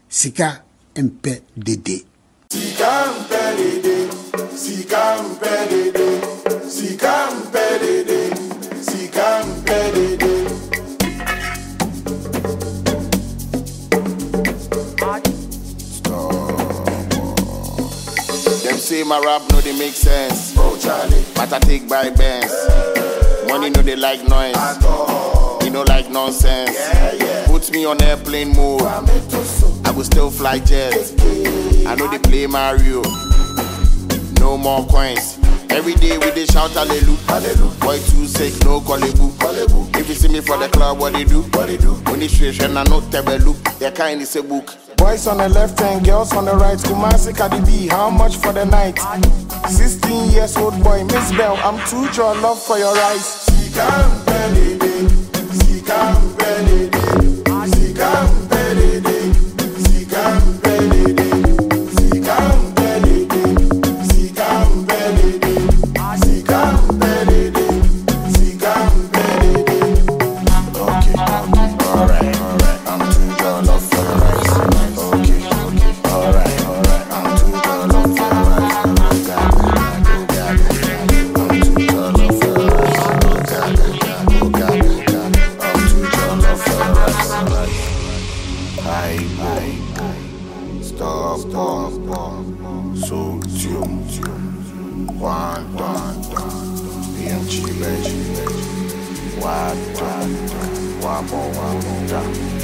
Sika mpe dede. Sika mpe dede, sika mpe dede, sika mpe dede, sika mpe dede. Them say my rap no they make sense. Oh Charlie, but I take by bands. Money no they like noise. You know like nonsense. Put me on airplane mode. I will still fly jets. I know they play Mario. No more coins. Every day we they shout hallelujah. Boy too sick, no kolebu. If you see me for the club, what they do? When they straight and I know tebelu. Their kind is a book. Boys on the left and girls on the right. Kumasi Cardi B, how much for the night? 16 years old boy, Miss Bell, I'm too your love for your rice. Sika mpe dede, sika mpe dede, sika mpe dede, sika mpe dede, sika mpe dede, sika mpe dede, sika mpe dede, sika mpe dede. Okay, alright, I'm too your love for your rice. Okay, alright, I'm too your love for your rice. I'm too your love for your rice. Stop, so tune, one, BMG, one,